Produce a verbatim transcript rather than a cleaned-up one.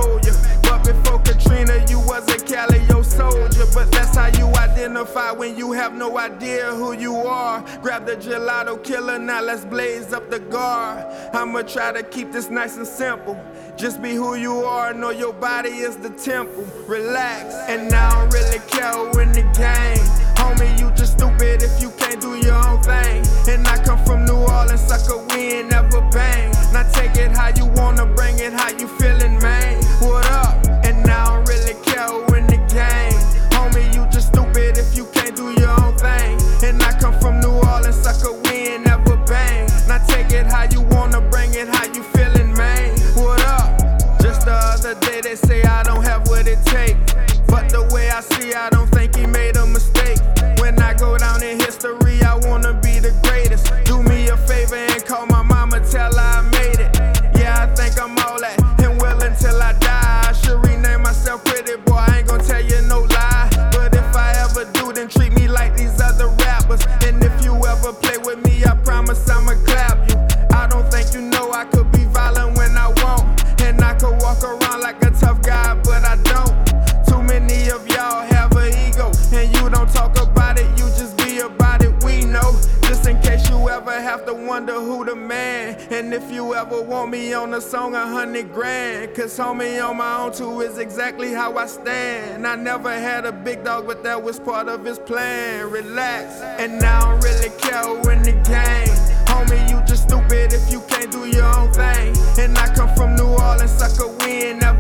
know ya. But before Katrina, you was a Calio soldier. But that's how you identify when you have no idea who you are. Grab the gelato killer, now let's blaze up the guard. I'ma try to keep this nice and simple. Just be who you are, know your body is the temple. Relax, and I don't really care who in the game. Homie, you just stupid if you can't do your own thing. And I come from New Orleans, sucker, we ain't never bang. Now take it how you wanna, bring it how you feeling, man. What up? And I don't really care who in the game. Homie, you just stupid if you can't do your own thing. And I come from New Orleans, sucker, we ain't never bang. Now take it how you wanna, bring it how you feeling, man. What up? Just the other day they say I don't have what it takes. But the way I see, I don't think he made a mistake. When I go down in history, I wanna be the greatest. Do me a favor and call my mama, tell her I made it. Yeah, I think I'm all that, and well until I die. I should rename myself Pretty Boy, I ain't gon' tell you no lie. But if I ever do, then treat me like these other rappers. And if you ever play with me, I promise I'ma clap you. I don't think you know I could be violent when I want. And I could walk around like a tough guy, but I don't. Too many of y'all have an ego, and you don't talk about it, you just be about it, we know. Just in case you ever have to wonder who the man. And if you ever want me on a song, a hundred grand. Cause homie, on my own too is exactly how I stand. I never had a big dog, but that was part of his plan. Relax, and I don't really care who in the game. Homie, you just stupid if you can't do your own thing. And I come from New Orleans, sucker, we ain't never